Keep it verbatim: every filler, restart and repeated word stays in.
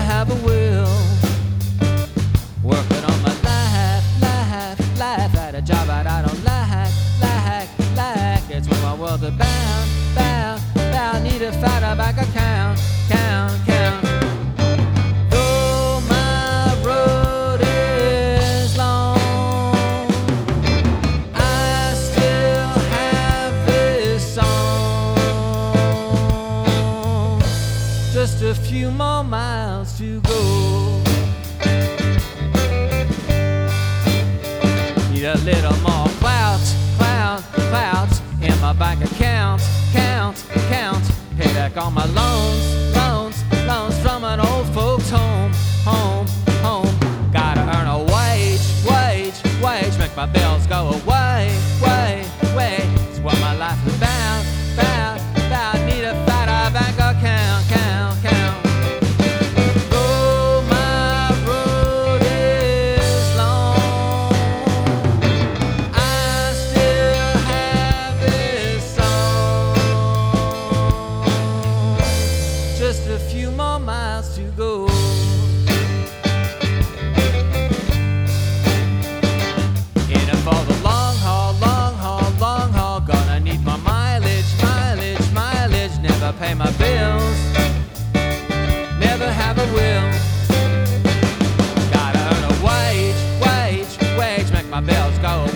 have a will. Working on my life, life, life. At a job that I don't like, like, like. It's when my world is bound, bound, bound. Need to find a bank account, count, count. Though my road is long, I still have this song. Just a few more miles to go. Need a little more clouds, clouds, clouds in my bank account, count, count. Pay back all my loans, loans, loans from an old folks' home, home, home. Gotta earn a wage, wage, wage. Make my bills go away, way, way. It's what my life is bound, bound, bound. Need a fatter bank account, count, count. Though my road is long, I still have this song. Just a few more miles to go. In it for the long haul, long haul, long haul. Gonna need my mileage, mileage, mileage. Never pay my bills, never have a will. Gotta earn a wage, wage, wage. Make my bills go